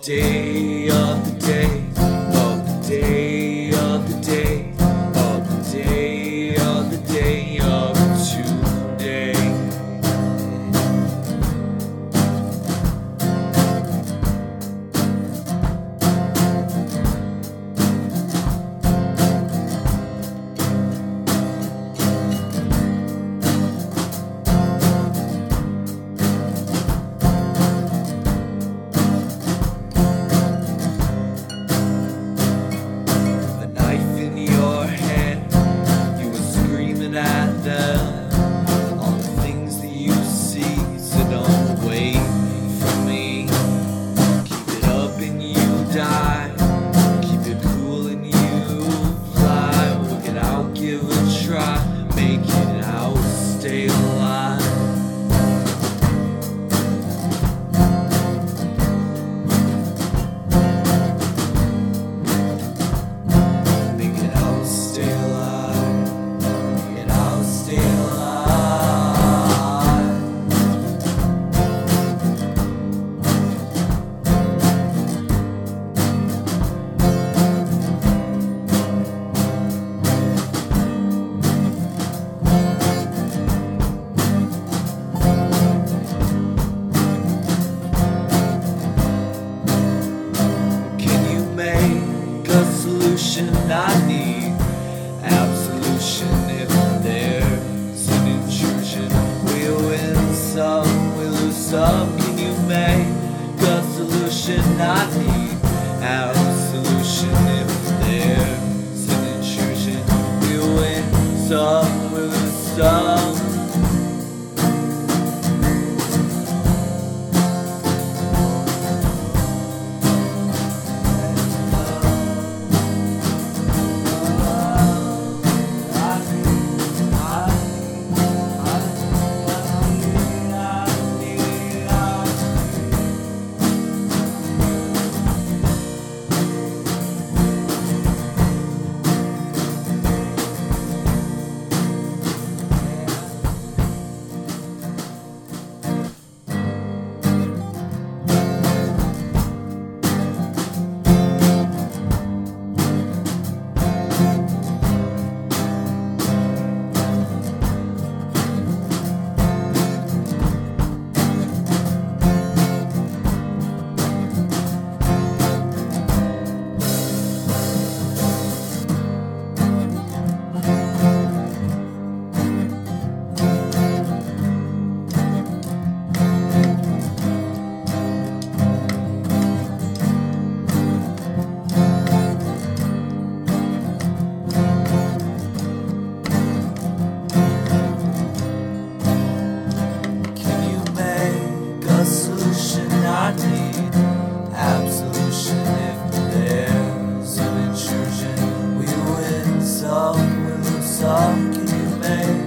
day of the day of the day of the day of the day of the day of today. At them, all the things that you see, so don't wait for me. Keep it up and you die, keep it cool and you fly. Work it out, give it a try, make it out, stay alive. Make it out, stay alive. I need absolution. If there's an intrusion, we win some, we lose some. Can you make a solution? I need absolution. If there's an intrusion, we win some, we lose some. I need absolution. If there's an intrusion, we win some, we lose some. Can you make